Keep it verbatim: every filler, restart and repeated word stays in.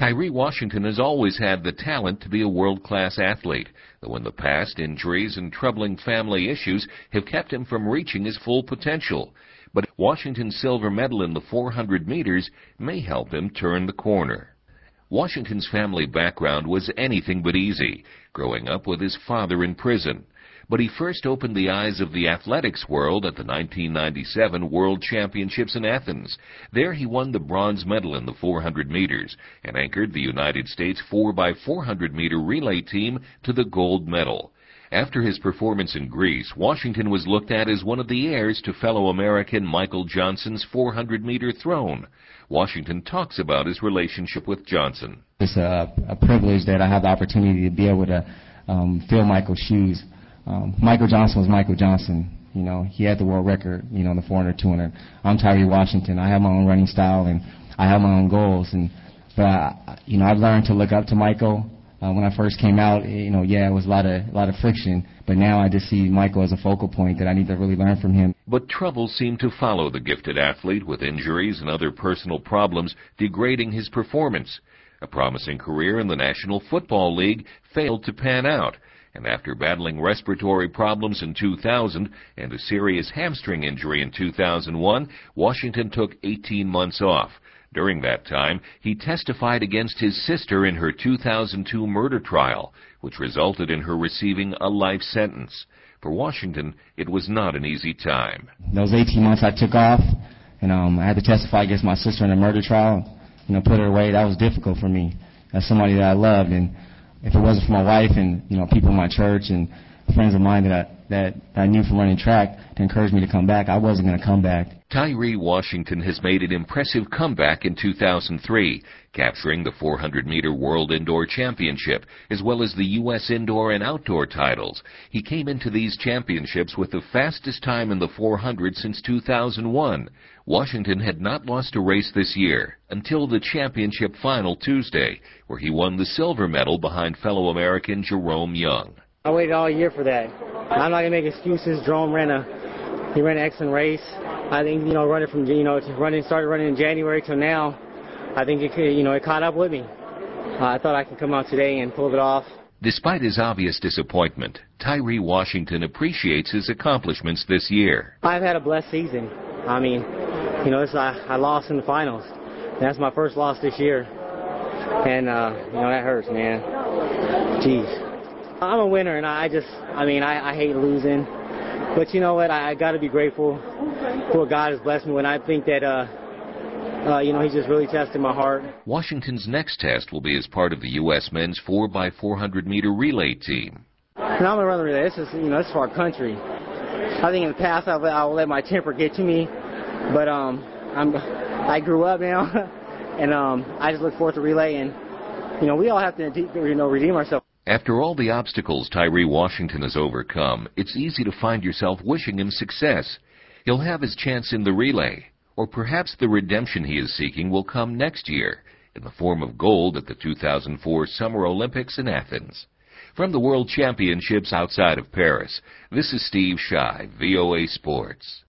Tyree Washington has always had the talent to be a world-class athlete, though in the past, injuries and troubling family issues have kept him from reaching his full potential. But Washington's silver medal in the four hundred meters may help him turn the corner. Washington's family background was anything but easy, growing up with his father in prison. But he first opened the eyes of the athletics world at the nineteen ninety-seven World Championships in Athens. There he won the bronze medal in the four hundred meters and anchored the United States four by four hundred meter relay team to the gold medal. After his performance in Greece, Washington was looked at as one of the heirs to fellow American Michael Johnson's four hundred meter throne. Washington talks about his relationship with Johnson. It's a, a privilege that I have the opportunity to be able to um, fill Michael's shoes. Um, Michael Johnson was Michael Johnson. You know, he had the world record, you know, in the four hundred, two hundred. I'm Tyree Washington. I have my own running style, and I have my own goals. And, but, I, you know, I've learned to look up to Michael. Uh, when I first came out, you know, yeah, it was a lot of, a lot of friction. But now I just see Michael as a focal point that I need to really learn from him. But trouble seemed to follow the gifted athlete, with injuries and other personal problems degrading his performance. A promising career in the National Football League failed to pan out. And after battling respiratory problems in two thousand and a serious hamstring injury in two thousand one, Washington took eighteen months off. During that time, he testified against his sister in her two thousand two murder trial, which resulted in her receiving a life sentence. For Washington, it was not an easy time. Those eighteen months I took off, and um, I had to testify against my sister in a murder trial. You know, put her away. That was difficult for me as somebody that I loved. And if it wasn't for my wife and, you know, people in my church and friends of mine that I, that I knew from running track to encourage me to come back, I wasn't going to come back. Tyree Washington has made an impressive comeback in two thousand three, capturing the four hundred meter World Indoor Championship, as well as the U S Indoor and Outdoor titles. He came into these championships with the fastest time in the four hundred since two thousand one. Washington had not lost a race this year until the championship final Tuesday, where he won the silver medal behind fellow American Jerome Young. I waited all year for that. I'm not going to make excuses. Jerome ran a, he ran an excellent race. I think, you know, running from, you know, running, started running in January till now, I think it, you know, it caught up with me. Uh, I thought I could come out today and pull it off. Despite his obvious disappointment, Tyree Washington appreciates his accomplishments this year. I've had a blessed season. I mean, you know, it's, I, I lost in the finals. That's my first loss this year. And, uh, you know, that hurts, man. Jeez. I'm a winner, and I just, I mean, I, I hate losing. But you know what? I, I got to be grateful for what God has blessed me when I think that, uh, uh, you know, He's just really tested my heart. Washington's next test will be as part of the U S men's four by four hundred meter relay team. And I'm going to run the relay. This is, you know, this is for our country. I think in the past I'll let, I'll let my temper get to me, but um, I'm, I grew up now, and um, I just look forward to relay, and, you know, we all have to, you know, redeem ourselves. After all the obstacles Tyree Washington has overcome, it's easy to find yourself wishing him success. He'll have his chance in the relay, or perhaps the redemption he is seeking will come next year in the form of gold at the two thousand four Summer Olympics in Athens. From the World Championships outside of Paris, this is Steve Scheid, V O A Sports.